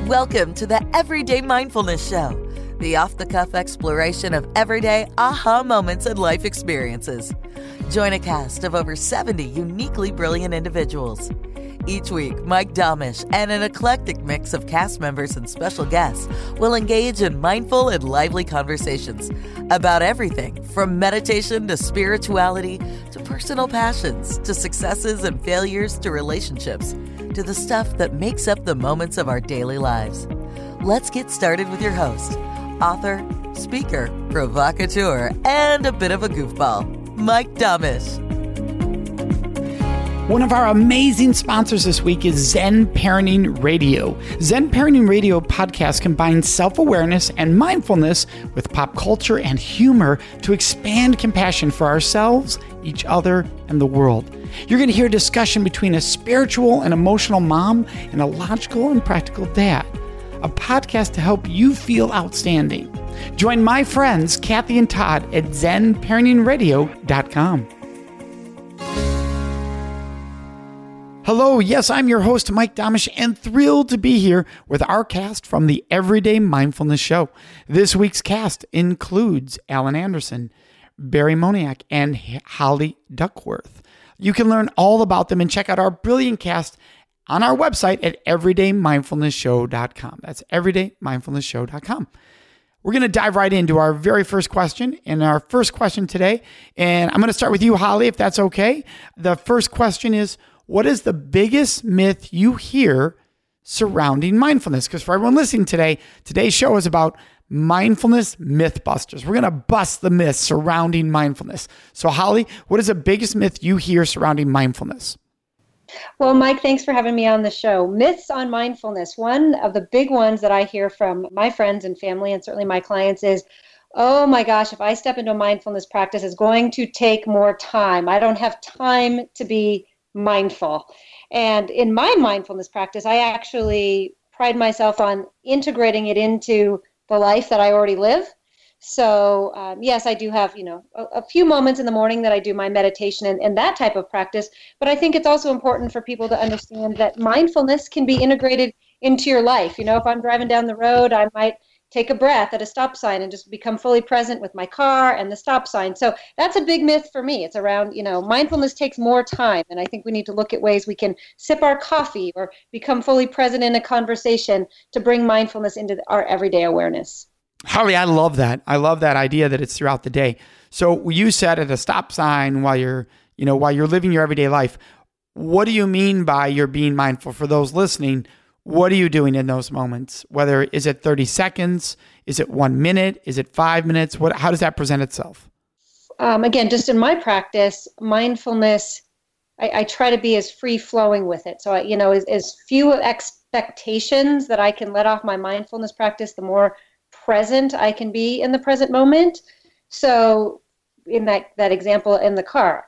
Welcome to the Everyday Mindfulness Show, the off-the-cuff exploration of everyday aha moments and life experiences. Join a cast of over 70 uniquely brilliant individuals. Each week, Mike Domish and an eclectic mix of cast members and special guests will engage in mindful and lively conversations about everything from meditation to spirituality to personal passions to successes and failures to relationships to the stuff that makes up the moments of our daily lives. Let's get started with your host, author, speaker, provocateur, and a bit of a goofball, Mike Domish. One of our amazing sponsors this week is Zen Parenting Radio. Zen Parenting Radio podcast combines self-awareness and mindfulness with pop culture and humor to expand compassion for ourselves, each other, and the world. You're going to hear a discussion between a spiritual and emotional mom and a logical and practical dad. A podcast to help you feel outstanding. Join my friends, Kathy and Todd, at zenparentingradio.com. Hello, yes, I'm your host, Mike Domish, and thrilled to be here with our cast from the Everyday Mindfulness Show. This week's cast includes Alan Anderson, Barry Moniak, and Holly Duckworth. You can learn all about them and check out our brilliant cast on our website at everydaymindfulnessshow.com. That's everydaymindfulnessshow.com. We're going to dive right into our very first question. And our first question today, and I'm going to start with you, Holly, if that's okay. The first question is, what is the biggest myth you hear surrounding mindfulness? Because for everyone listening today, today's show is about mindfulness mythbusters. We're going to bust the myths surrounding mindfulness. So Holly, what is the biggest myth you hear surrounding mindfulness? Well, Mike, thanks for having me on the show. Myths on mindfulness. One of the big ones that I hear from my friends and family, and certainly my clients, is, oh my gosh, if I step into a mindfulness practice, it's going to take more time. I don't have time to be mindful. And in my mindfulness practice, I actually pride myself on integrating it into the life that I already live. So yes, I do have, a few moments in the morning that I do my meditation and that type of practice. But I think it's also important for people to understand that mindfulness can be integrated into your life. If I'm driving down the road, I might take a breath at a stop sign and just become fully present with my car and the stop sign. So that's a big myth for me. It's around, mindfulness takes more time. And I think we need to look at ways we can sip our coffee or become fully present in a conversation to bring mindfulness into our everyday awareness. Holly, I love that. I love that idea that it's throughout the day. So you said at a stop sign while you're living your everyday life. What do you mean by you're being mindful? For those listening, what are you doing in those moments? Whether is it 30 seconds? Is it 1 minute? Is it 5 minutes? How does that present itself? Again, just in my practice, mindfulness, I try to be as free-flowing with it. So, as few expectations that I can let off my mindfulness practice, the more present I can be in the present moment. So in that example in the car,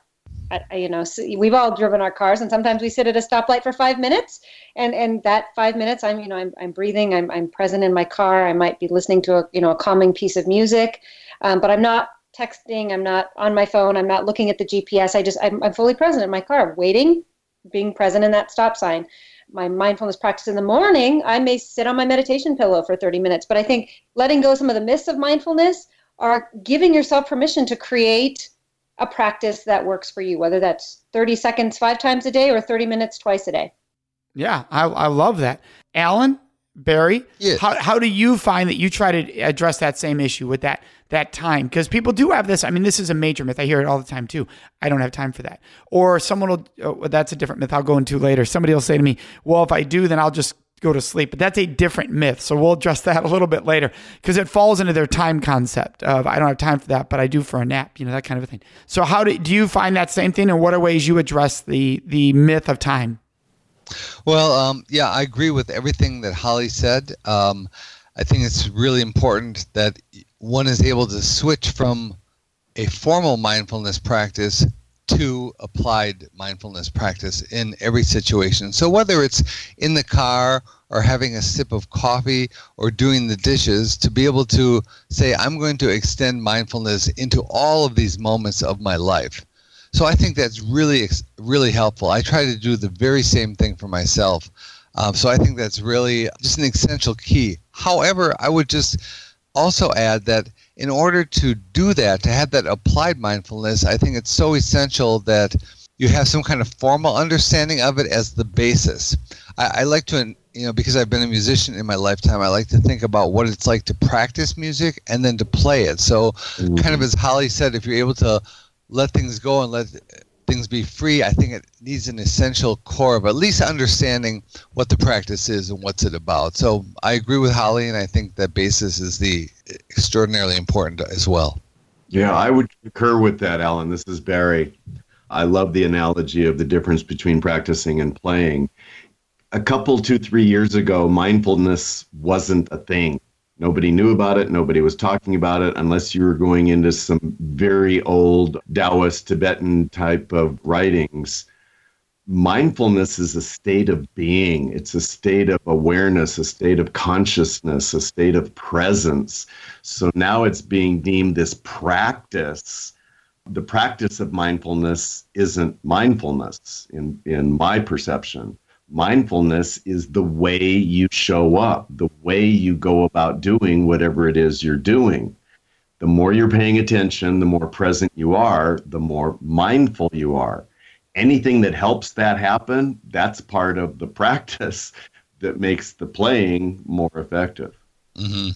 we've all driven our cars, and sometimes we sit at a stoplight for 5 minutes, and that 5 minutes, I'm breathing, I'm present in my car. I might be listening to a calming piece of music, but I'm not texting, I'm not on my phone, I'm not looking at the GPS. I'm fully present in my car, waiting, being present in that stop sign. My mindfulness practice in the morning, I may sit on my meditation pillow for 30 minutes, but I think letting go of some of the myths of mindfulness are giving yourself permission to create a practice that works for you, whether that's 30 seconds 5 times a day or 30 minutes twice a day. Yeah, I love that. Alan, Barry, yes. How do you find that you try to address that same issue with that time? Because people do have this. I mean, this is a major myth. I hear it all the time too. I don't have time for that. Or someone will, that's a different myth I'll go into later. Somebody will say to me, well, if I do, then I'll just go to sleep. But that's a different myth. So we'll address that a little bit later because it falls into their time concept of I don't have time for that, but I do for a nap, that kind of a thing. So how do you find that same thing, and what are ways you address the myth of time? Well, yeah, I agree with everything that Holly said. I think it's really important that one is able to switch from a formal mindfulness practice to applied mindfulness practice in every situation. So whether it's in the car or having a sip of coffee or doing the dishes, to be able to say, I'm going to extend mindfulness into all of these moments of my life. So I think that's really, really helpful. I try to do the very same thing for myself. So I think that's really just an essential key. However, I would just also add that in order to do that, to have that applied mindfulness, I think it's so essential that you have some kind of formal understanding of it as the basis. I like to, because I've been a musician in my lifetime, I like to think about what it's like to practice music and then to play it. So kind of as Holly said, if you're able to let things go and let things be free, I think it needs an essential core of at least understanding what the practice is and what's it about. So I agree with Holly, and I think that basis is the extraordinarily important as well. Yeah, I would concur with that, Alan. This is Barry. I love the analogy of the difference between practicing and playing. A couple, 2-3 years ago, mindfulness wasn't a thing. Nobody knew about it. Nobody was talking about it unless you were going into some very old Taoist, Tibetan type of writings. Mindfulness is a state of being. It's a state of awareness, a state of consciousness, a state of presence. So now it's being deemed this practice. The practice of mindfulness isn't mindfulness in my perception. Mindfulness is the way you show up, the way you go about doing whatever it is you're doing. The more you're paying attention, the more present you are, the more mindful you are. Anything that helps that happen, that's part of the practice that makes the playing more effective. Mm-hmm.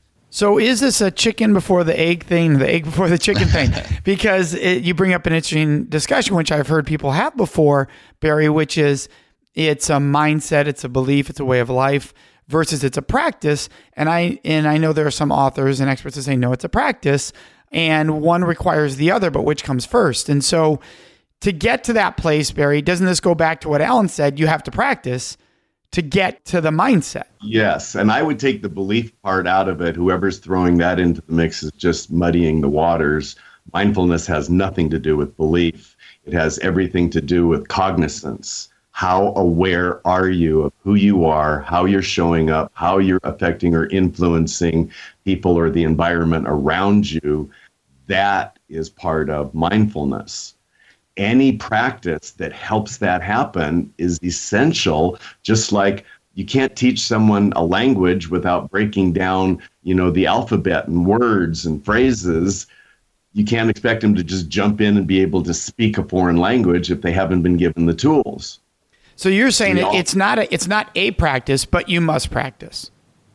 So is this a chicken before the egg thing, the egg before the chicken thing? Because you bring up an interesting discussion, which I've heard people have before, Barry, which is it's a mindset, it's a belief, it's a way of life versus it's a practice. And I know there are some authors and experts that say, no, it's a practice and one requires the other, but which comes first? And so to get to that place, Barry, doesn't this go back to what Alan said? You have to practice to get to the mindset. Yes, and I would take the belief part out of it. Whoever's throwing that into the mix is just muddying the waters. Mindfulness has nothing to do with belief. It has everything to do with cognizance. How aware are you of who you are, how you're showing up, how you're affecting or influencing people or the environment around you? That is part of mindfulness. Any practice that helps that happen is essential, just like you can't teach someone a language without breaking down, the alphabet and words and phrases. You can't expect them to just jump in and be able to speak a foreign language if they haven't been given the tools. So you're saying it's not a practice, but you must practice.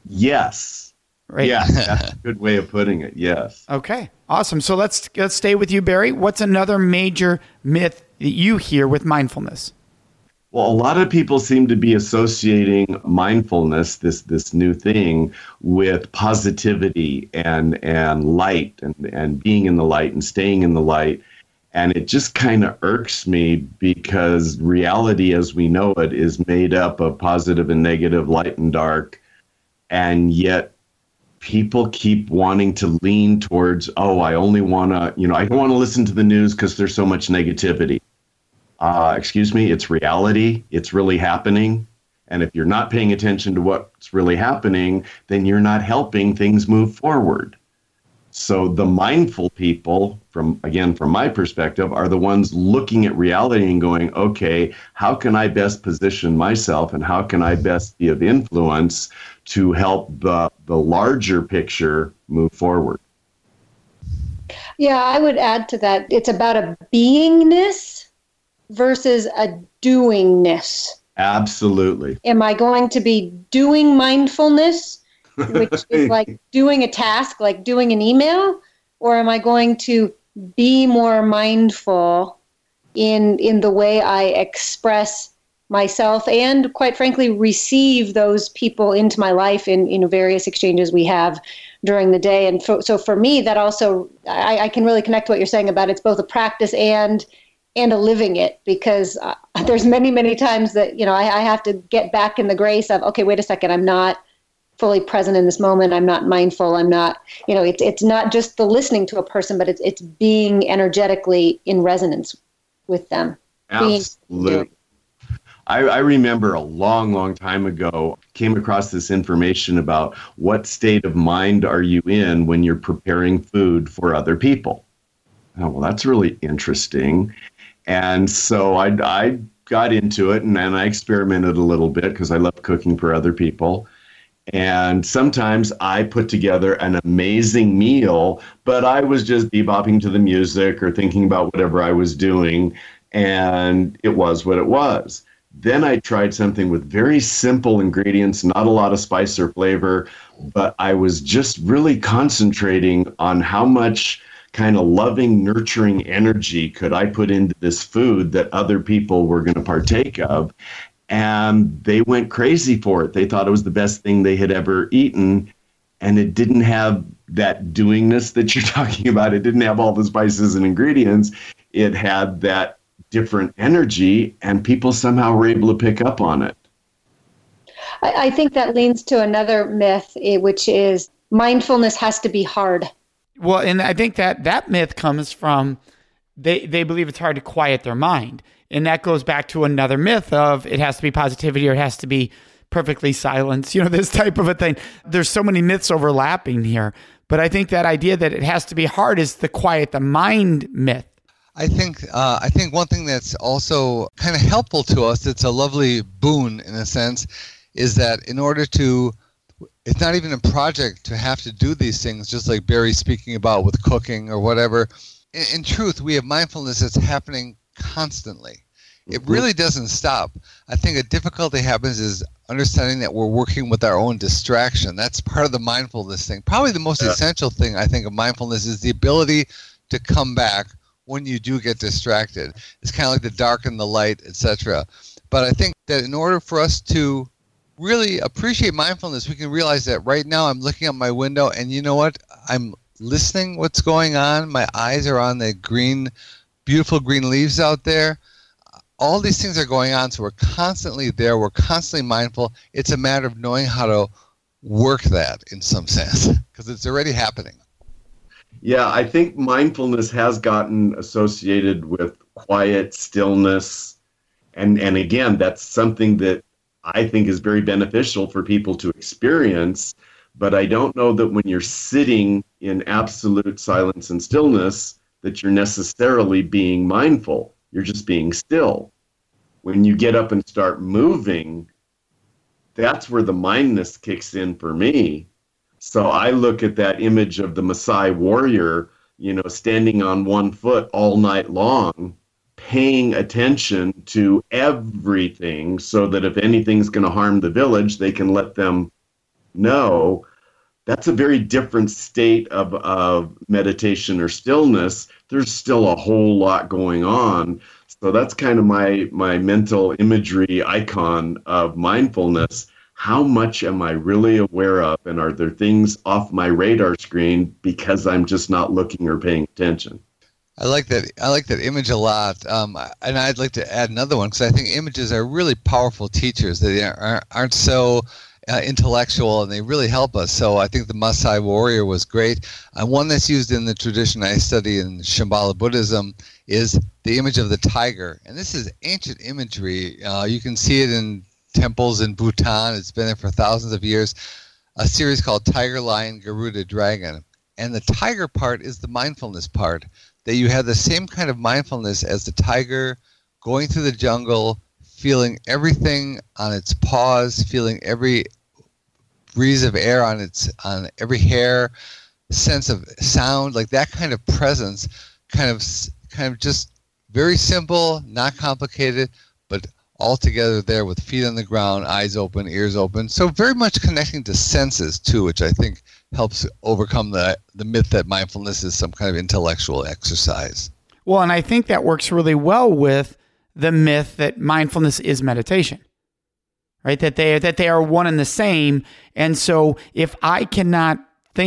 Yes. Right. Yeah, that's a good way of putting it. Yes. Okay. Awesome. So let's stay with you, Barry. What's another major myth that you hear with mindfulness? Well, a lot of people seem to be associating mindfulness, this new thing, with positivity and light and being in the light and staying in the light. And it just kind of irks me because reality as we know it is made up of positive and negative, light and dark. And yet people keep wanting to lean towards, I only want to, I don't want to listen to the news because there's so much negativity. Excuse me, it's reality. It's really happening. And if you're not paying attention to what's really happening, then you're not helping things move forward. So the mindful people, from my perspective, are the ones looking at reality and going, okay, how can I best position myself and how can I best be of influence to help the larger picture move forward? Yeah, I would add to that. It's about a beingness versus a doingness. Absolutely. Am I going to be doing mindfulness, which is like doing a task, like doing an email, or am I going to be more mindful in the way I express myself and, quite frankly, receive those people into my life in various exchanges we have during the day? And so for me, that also, I can really connect to what you're saying about it's both a practice and a living it, because there's many, many times that, I have to get back in the grace of, okay, wait a second, I'm not fully present in this moment. I'm not mindful. I'm not, it's not just the listening to a person, but it's being energetically in resonance with them. Absolutely. I remember a long, long time ago, came across this information about what state of mind are you in when you're preparing food for other people. Oh, well, that's really interesting. And so I got into it and I experimented a little bit because I love cooking for other people. And sometimes I put together an amazing meal, but I was just bebopping to the music or thinking about whatever I was doing, and it was what it was. Then I tried something with very simple ingredients, not a lot of spice or flavor, but I was just really concentrating on how much kind of loving, nurturing energy could I put into this food that other people were going to partake of. And they went crazy for it. They thought it was the best thing they had ever eaten. And it didn't have that doingness that you're talking about. It didn't have all the spices and ingredients. It had that different energy, and people somehow were able to pick up on it. I think that leans to another myth, which is mindfulness has to be hard. Well, and I think that myth comes from they believe it's hard to quiet their mind. And that goes back to another myth of it has to be positivity or it has to be perfectly silence, this type of a thing. There's so many myths overlapping here. But I think that idea that it has to be hard is the quiet the mind myth. I think one thing that's also kind of helpful to us, it's a lovely boon in a sense, is that in order to, it's not even a project to have to do these things, just like Barry's speaking about with cooking or whatever. In truth, we have mindfulness that's happening constantly. It really doesn't stop. I think a difficulty happens is understanding that we're working with our own distraction. That's part of the mindfulness thing. Probably the most essential thing I think of mindfulness is the ability to come back when you do get distracted. It's kind of like the dark and the light, etc. But I think that in order for us to really appreciate mindfulness, we can realize that right now I'm looking out my window and you know what? I'm listening what's going on. My eyes are on the green, beautiful green leaves out there. All these things are going on, so we're constantly there. We're constantly mindful. It's a matter of knowing how to work that in some sense because it's already happening. Yeah, I think mindfulness has gotten associated with quiet, stillness. And again, that's something that I think is very beneficial for people to experience. But I don't know that when you're sitting in absolute silence and stillness, that you're necessarily being mindful. You're just being still. When you get up and start moving, that's where the mindness kicks in for me. So I look at that image of the Maasai warrior, standing on one foot all night long, paying attention to everything so that if anything's going to harm the village, they can let them know. That's a very different state of meditation or stillness. There's still a whole lot going on. So that's kind of my mental imagery icon of mindfulness. How much am I really aware of? And are there things off my radar screen because I'm just not looking or paying attention? I like that image a lot. And I'd like to add another one because I think images are really powerful teachers. They aren't so intellectual, and they really help us. So I think the Maasai warrior was great. One that's used in the tradition I study in Shambhala Buddhism is the image of the tiger. And this is ancient imagery. You can see it in temples in Bhutan. It's been there for thousands of years. A series called Tiger, Lion, Garuda, Dragon. And the tiger part is the mindfulness part, that you have the same kind of mindfulness as the tiger going through the jungle, feeling everything on its paws, feeling every breeze of air on every hair, sense of sound, like that kind of presence, kind of just very simple, not complicated, but all together there with feet on the ground, eyes open, ears open. So very much connecting to senses too, which I think helps overcome the myth that mindfulness is some kind of intellectual exercise. Well, and I think that works really well with the myth that mindfulness is meditation, right? That they are one and the same. And so if I cannot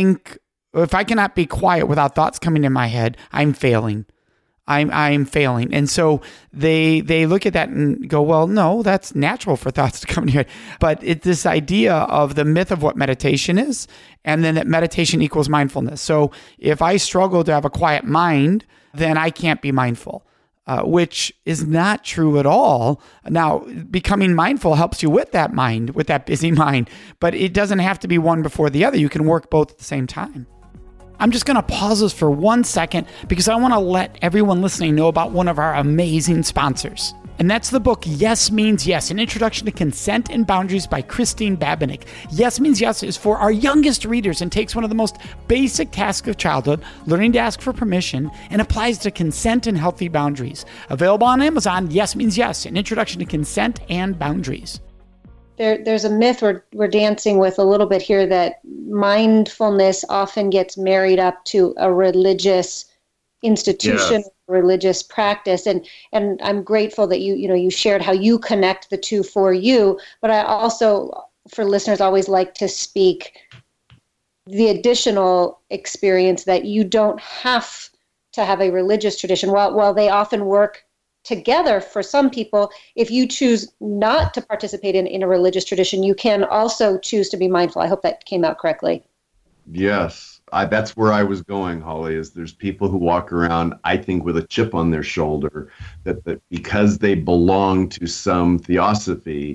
be quiet without thoughts coming in my head, I'm failing. I'm failing. And so they look at that and go, well, no, that's natural for thoughts to come in your head. But it's this idea of the myth of what meditation is, and then that meditation equals mindfulness. So if I struggle to have a quiet mind, then I can't be mindful, which is not true at all. Now, becoming mindful helps you with that mind, with that busy mind, but it doesn't have to be one before the other. You can work both at the same time. I'm just going to pause this for 1 second because I want to let everyone listening know about one of our amazing sponsors. And that's the book Yes Means Yes, An Introduction to Consent and Boundaries by Christine Babinick. Yes Means Yes is for our youngest readers and takes one of the most basic tasks of childhood, learning to ask for permission, and applies to consent and healthy boundaries. Available on Amazon, Yes Means Yes, An Introduction to Consent and Boundaries. There's a myth we're dancing with a little bit here that mindfulness often gets married up to a religious institution, religious practice, and I'm grateful that you shared how you connect the two for you. But I also, for listeners, always like to speak the additional experience that you don't have to have a religious tradition. While they often work together for some people, if you choose not to participate in a religious tradition, you can also choose to be mindful. I hope that came out correctly. Yes, that's where I was going, Holly, is there's people who walk around, I think, with a chip on their shoulder, that because they belong to some theosophy,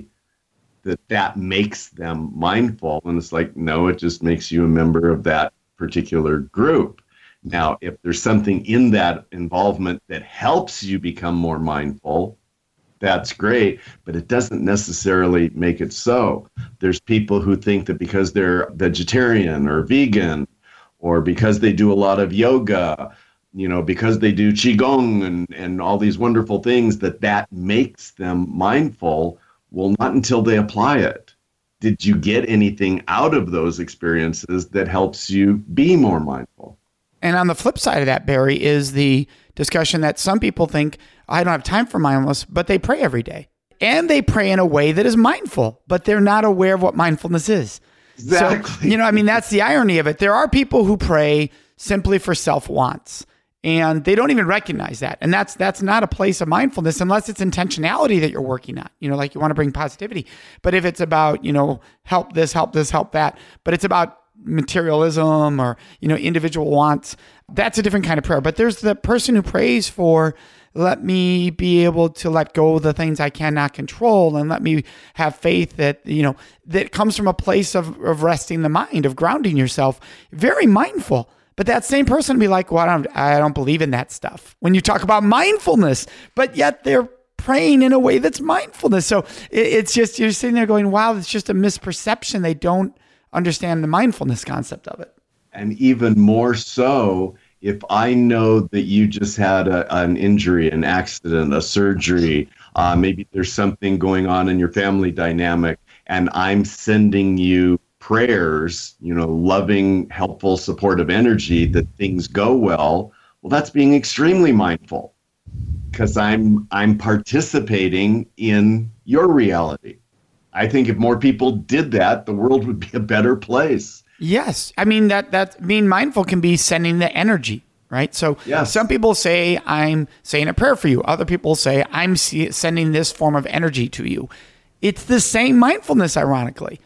that makes them mindful. And it's like, no, it just makes you a member of that particular group. Now, if there's something in that involvement that helps you become more mindful, that's great, but it doesn't necessarily make it so. There's people who think that because they're vegetarian or vegan, or because they do a lot of yoga, because they do Qigong and all these wonderful things, that makes them mindful. Well, not until they apply it. Did you get anything out of those experiences that helps you be more mindful? And on the flip side of that, Barry, is the discussion that some people think, I don't have time for mindfulness, but they pray every day. And they pray in a way that is mindful, but they're not aware of what mindfulness is. Exactly. So, that's the irony of it. There are people who pray simply for self-wants, and they don't even recognize that. And that's not a place of mindfulness unless it's intentionality that you're working on, like you want to bring positivity. But if it's about, help this, help that, but it's about materialism or, individual wants, that's a different kind of prayer. But there's the person who prays for, let me be able to let go of the things I cannot control, and let me have faith that, that comes from a place of resting the mind, of grounding yourself, very mindful. But that same person will be like, well, I don't believe in that stuff when you talk about mindfulness, but yet they're praying in a way that's mindfulness. So it's just, you're sitting there going, wow, it's just a misperception. They don't understand the mindfulness concept of it. And even more so, if I know that you just had an injury, an accident, a surgery, maybe there's something going on in your family dynamic, and I'm sending you prayers, loving, helpful, supportive energy that things go well, that's being extremely mindful because I'm participating in your reality. I think if more people did that, the world would be a better place. Yes. I mean, that being mindful can be sending the energy, right? So yes. Some people say, I'm saying a prayer for you. Other people say, I'm sending this form of energy to you. It's the same mindfulness, ironically.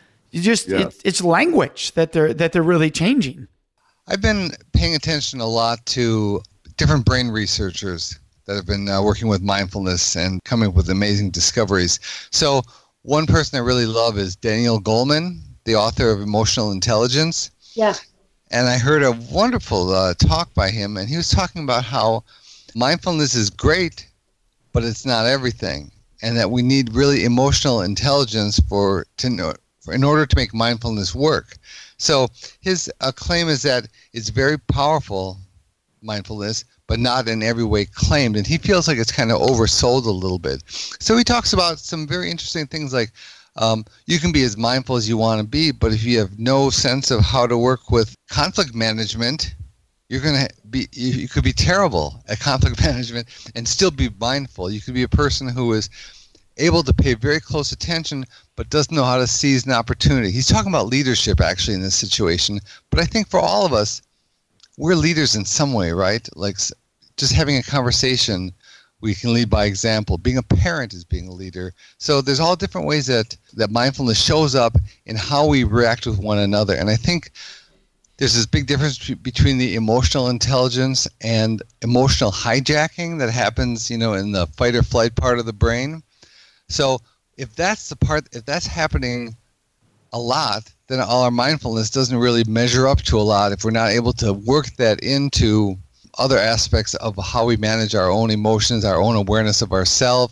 It's language that they're really changing. I've been paying attention a lot to different brain researchers that have been working with mindfulness and coming up with amazing discoveries. So one person I really love is Daniel Goleman, the author of Emotional Intelligence. Yeah. And I heard a wonderful talk by him, and he was talking about how mindfulness is great, but it's not everything, and that we need really emotional intelligence in order to make mindfulness work. So his claim is that it's very powerful, mindfulness, but not in every way claimed. And he feels like it's kind of oversold a little bit. So he talks about some very interesting things like you can be as mindful as you want to be, but if you have no sense of how to work with conflict management, you could be terrible at conflict management and still be mindful. You could be a person who is able to pay very close attention but doesn't know how to seize an opportunity. He's talking about leadership actually in this situation, but I think for all of us, we're leaders in some way, right? Like just having a conversation, we can lead by example. Being a parent is being a leader. So there's all different ways that mindfulness shows up in how we react with one another. And I think there's this big difference between the emotional intelligence and emotional hijacking that happens, in the fight or flight part of the brain. So if that's happening a lot, then all our mindfulness doesn't really measure up to a lot if we're not able to work that into other aspects of how we manage our own emotions, our own awareness of ourselves,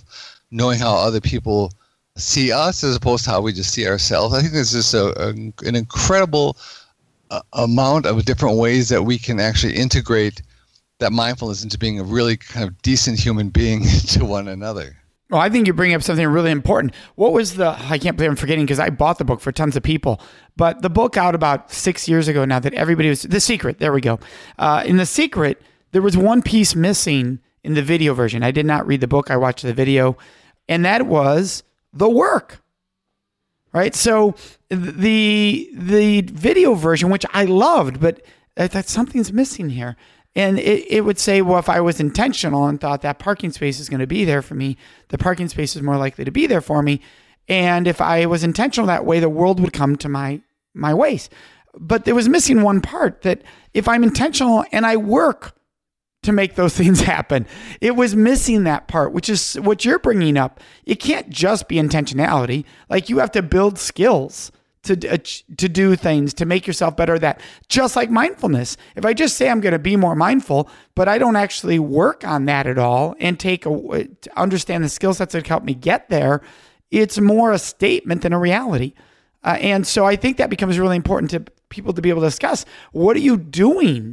knowing how other people see us as opposed to how we just see ourselves. I think there's just an incredible amount of different ways that we can actually integrate that mindfulness into being a really kind of decent human being to one another. Well, I think you bring up something really important. What was I can't believe I'm forgetting because I bought the book for tons of people, but the book out about 6 years ago now that everybody was, The Secret, there we go. In The Secret, there was one piece missing in the video version. I did not read the book, I watched the video, and that was the work, right? So the video version, which I loved, but I thought something's missing here. And it would say, well, if I was intentional and thought that parking space is going to be there for me, the parking space is more likely to be there for me. And if I was intentional that way, the world would come to my ways. But there was missing one part, that if I'm intentional and I work to make those things happen, it was missing that part, which is what you're bringing up. It can't just be intentionality. Like, you have to build skills to do things, to make yourself better at that. Just like mindfulness. If I just say I'm going to be more mindful, but I don't actually work on that at all and to understand the skill sets that help me get there, it's more a statement than a reality. And so I think that becomes really important to people to be able to discuss. What are you doing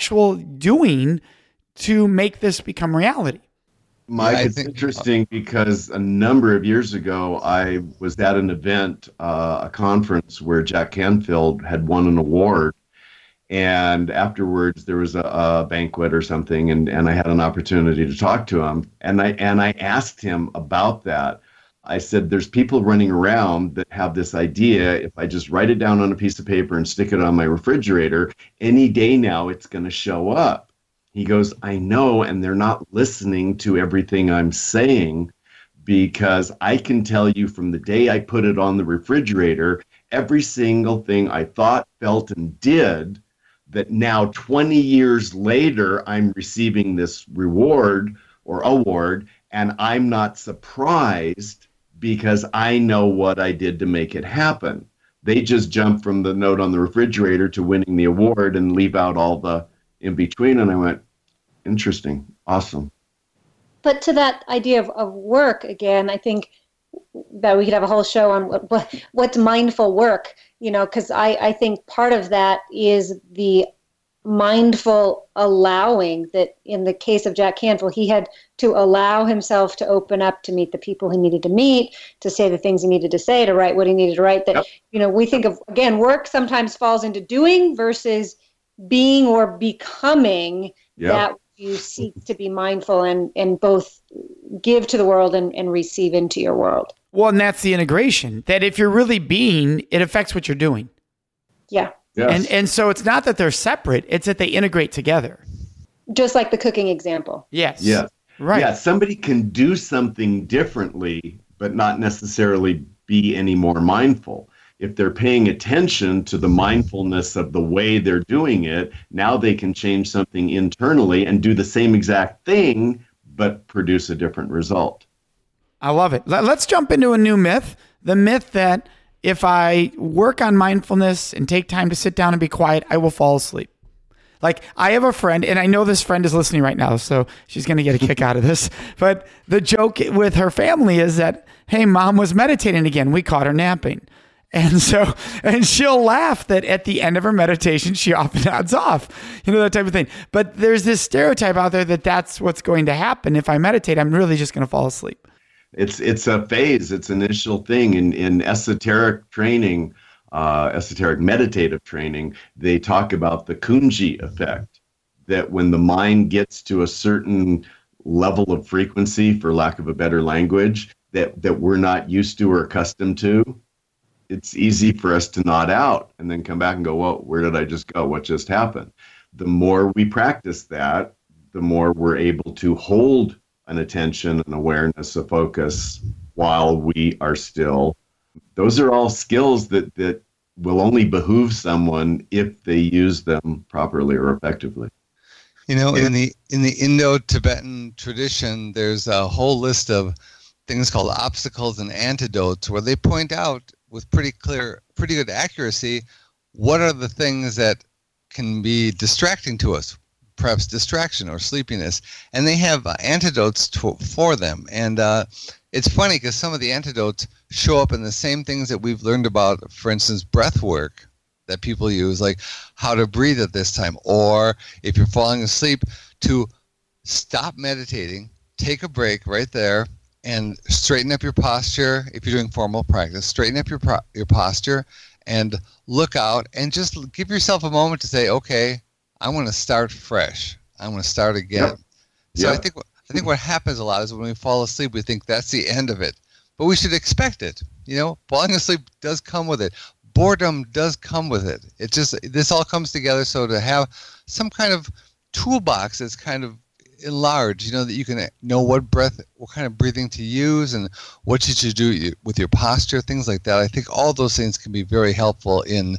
to make this become reality? Mike, it's interesting because a number of years ago, I was at an event, a conference where Jack Canfield had won an award. And afterwards, there was a banquet or something, and I had an opportunity to talk to him. And I asked him about that. I said, there's people running around that have this idea, if I just write it down on a piece of paper and stick it on my refrigerator, any day now it's going to show up. He goes, I know, and they're not listening to everything I'm saying, because I can tell you from the day I put it on the refrigerator, every single thing I thought, felt, and did, that now 20 years later, I'm receiving this reward or award, and I'm not surprised because I know what I did to make it happen. They just jump from the note on the refrigerator to winning the award and leave out all the in between. And I went, interesting, awesome. But to that idea of work, again, I think that we could have a whole show on what's mindful work, because I think part of that is the mindful allowing, that in the case of Jack Canfield, he had to allow himself to open up, to meet the people he needed to meet, to say the things he needed to say, to write what he needed to write. That, Yep. We think of, again, work sometimes falls into doing versus being or becoming. Yep. That you seek to be mindful and both give to the world and receive into your world. Well, and that's the integration, that if you're really being, it affects what you're doing. Yeah. Yes. And so it's not that they're separate, it's that they integrate together. Just like the cooking example. Yes. Yes. Right. Yeah, somebody can do something differently, but not necessarily be any more mindful. If they're paying attention to the mindfulness of the way they're doing it, now they can change something internally and do the same exact thing, but produce a different result. I love it. Let's jump into a new myth. The myth that if I work on mindfulness and take time to sit down and be quiet, I will fall asleep. Like, I have a friend, and I know this friend is listening right now, so she's going to get a kick out of this. But the joke with her family is that, hey, mom was meditating again. We caught her napping. And she'll laugh that at the end of her meditation, she often nods off, that type of thing. But there's this stereotype out there that that's what's going to happen. If I meditate, I'm really just going to fall asleep. It's a phase. It's an initial thing. In esoteric training, esoteric meditative training, they talk about the Kunji effect, that when the mind gets to a certain level of frequency, for lack of a better language, that we're not used to or accustomed to, it's easy for us to nod out and then come back and go, well, where did I just go? What just happened? The more we practice that, the more we're able to hold an attention, an awareness, a focus while we are still. Those are all skills that will only behoove someone if they use them properly or effectively. In the Indo-Tibetan tradition, there's a whole list of things called obstacles and antidotes, where they point out with pretty good accuracy, what are the things that can be distracting to us, perhaps distraction or sleepiness, and they have antidotes for them. And It's funny because some of the antidotes show up in the same things that we've learned about, for instance, breath work that people use, like how to breathe at this time, or if you're falling asleep, to stop meditating, take a break right there, and straighten up your posture. If you're doing formal practice, straighten up your posture and look out and just give yourself a moment to say, okay, I want to start fresh. I want to start again. Yep. So yep. I think what happens a lot is when we fall asleep, we think that's the end of it. But we should expect it. Falling asleep does come with it. Boredom does come with it. It's just, this all comes together. So to have some kind of toolbox that's kind of enlarged, that you can know what kind of breathing to use and what you should do with your posture, things like that. I think all those things can be very helpful in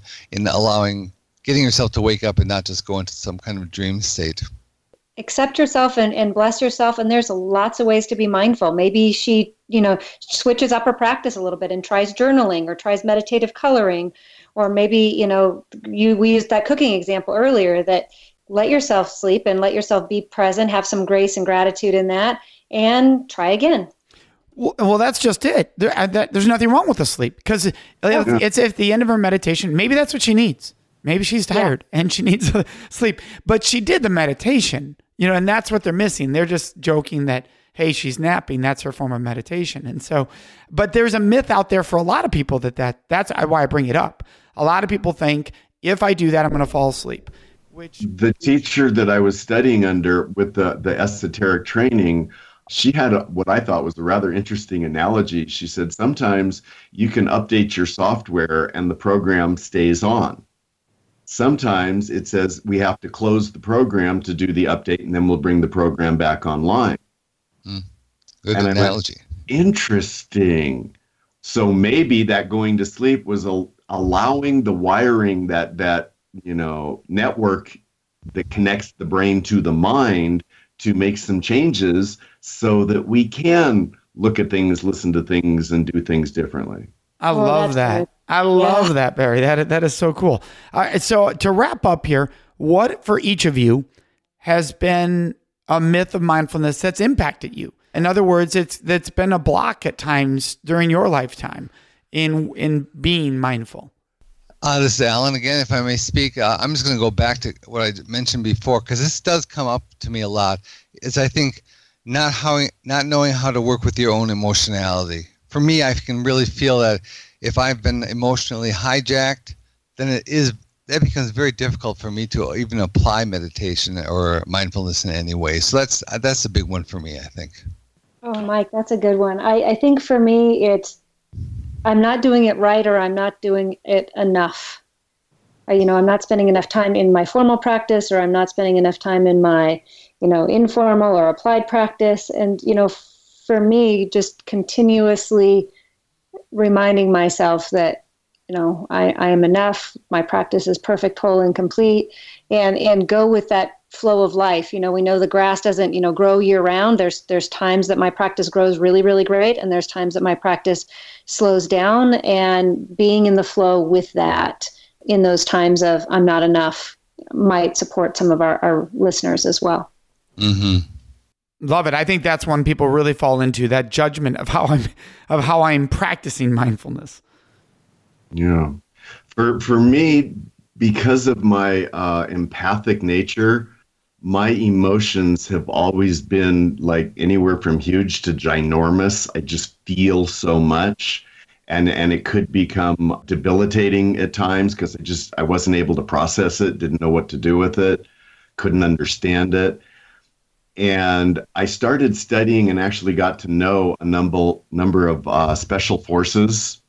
getting yourself to wake up and not just go into some kind of dream state. Accept yourself and bless yourself. And there's lots of ways to be mindful. Maybe she, switches up her practice a little bit and tries journaling or tries meditative coloring. Or maybe, we used that cooking example earlier, that let yourself sleep and let yourself be present, have some grace and gratitude in that, and try again. Well, that's just it. There's nothing wrong with the sleep, because it's at the end of her meditation. Maybe that's what she needs. Maybe she's tired and she needs sleep, but she did the meditation, and that's what they're missing. They're just joking that, hey, she's napping. That's her form of meditation. And so, but there's a myth out there for a lot of people that's why I bring it up. A lot of people think if I do that, I'm going to fall asleep. The teacher that I was studying under with the esoteric training, she had what I thought was a rather interesting analogy. She said, sometimes you can update your software and the program stays on. Sometimes it says we have to close the program to do the update, and then we'll bring the program back online. Good analogy. Interesting. So maybe that going to sleep was allowing the wiring, that network that connects the brain to the mind, to make some changes so that we can look at things, listen to things, and do things differently. I love that. Good. I love that, Barry. That is so cool. All right, so to wrap up here, what for each of you has been a myth of mindfulness that's impacted you? In other words, that's been a block at times during your lifetime in being mindful. This is Alan again, if I may speak. I'm just going to go back to what I mentioned before, because this does come up to me a lot. Is I think not knowing how to work with your own emotionality. For me, I can really feel that if I've been emotionally hijacked, then that becomes very difficult for me to even apply meditation or mindfulness in any way. So that's a big one for me, I think. Oh, Mike, that's a good one. I think for me, it's I'm not doing it right, or I'm not doing it enough. I'm not spending enough time in my formal practice, or I'm not spending enough time in my, informal or applied practice. And, for me, just continuously reminding myself that, I am enough. My practice is perfect, whole, and complete, and go with that flow of life. We know the grass doesn't, grow year round. There's times that my practice grows really, really great, and there's times that my practice slows down, and being in the flow with that in those times of I'm not enough might support some of our listeners as well. Mm-hmm. Love it. I think that's when people really fall into that judgment of how I'm practicing mindfulness. Yeah. For me, because of my empathic nature, my emotions have always been like anywhere from huge to ginormous. I just feel so much. And it could become debilitating at times because I wasn't able to process it, didn't know what to do with it, couldn't understand it. And I started studying and actually got to know a number of special forces.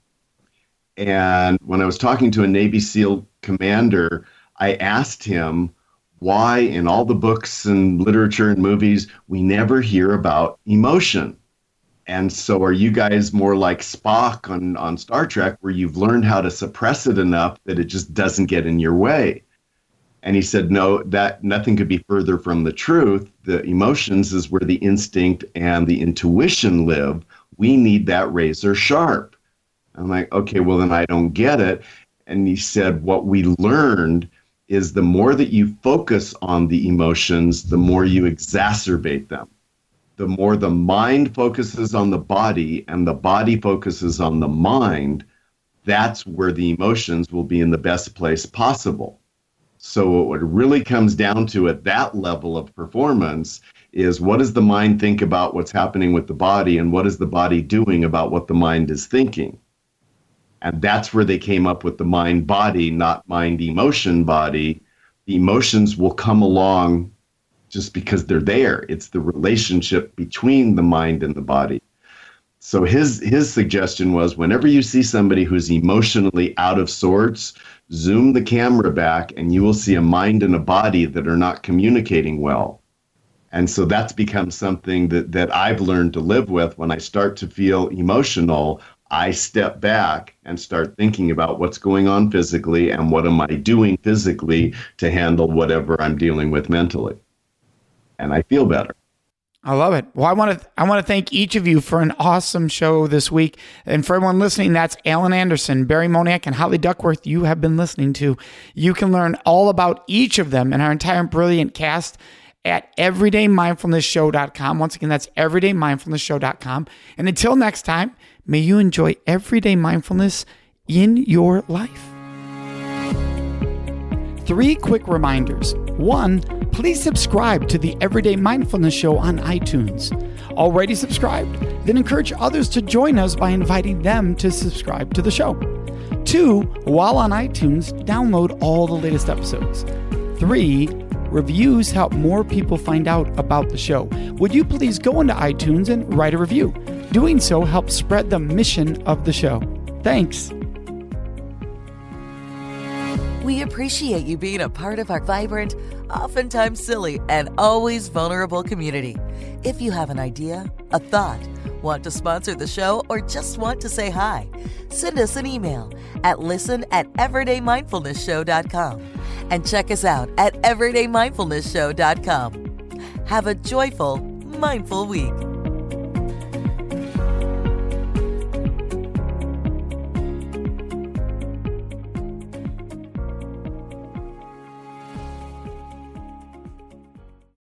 And when I was talking to a Navy SEAL commander, I asked him why in all the books and literature and movies, we never hear about emotion. And so are you guys more like Spock on Star Trek, where you've learned how to suppress it enough that it just doesn't get in your way? And he said, no, that nothing could be further from the truth. The emotions is where the instinct and the intuition live. We need that razor sharp. I'm like, okay, well, then I don't get it. And he said, what we learned is the more that you focus on the emotions, the more you exacerbate them. the more the mind focuses on the body and the body focuses on the mind, that's where the emotions will be in the best place possible. So what it really comes down to at that level of performance is, what does the mind think about what's happening with the body, and what is the body doing about what the mind is thinking? And that's where they came up with the mind-body, not mind-emotion-body. The emotions will come along just because they're there. It's the relationship between the mind and the body. So his suggestion was, whenever you see somebody who's emotionally out of sorts, zoom the camera back and you will see a mind and a body that are not communicating well. And so that's become something that I've learned to live with. When I start to feel emotional, I step back and start thinking about what's going on physically and what am I doing physically to handle whatever I'm dealing with mentally. And I feel better. I love it. Well, I want to thank each of you for an awesome show this week. And for everyone listening, that's Alan Anderson, Barry Moniak, and Holly Duckworth you have been listening to. You can learn all about each of them and our entire brilliant cast at everydaymindfulnessshow.com. Once again, that's everydaymindfulnessshow.com. And until next time, may you enjoy everyday mindfulness in your life. 3 quick reminders. 1, please subscribe to the Everyday Mindfulness Show on iTunes. Already subscribed? Then encourage others to join us by inviting them to subscribe to the show. 2, while on iTunes, download all the latest episodes. 3, reviews help more people find out about the show. Would you please go into iTunes and write a review? Doing so helps spread the mission of the show. Thanks. We appreciate you being a part of our vibrant, oftentimes silly, and always vulnerable community. If you have an idea, a thought, want to sponsor the show, or just want to say hi, send us an email at listen@everydaymindfulnessshow.com and check us out at everydaymindfulnessshow.com. Have a joyful, mindful week.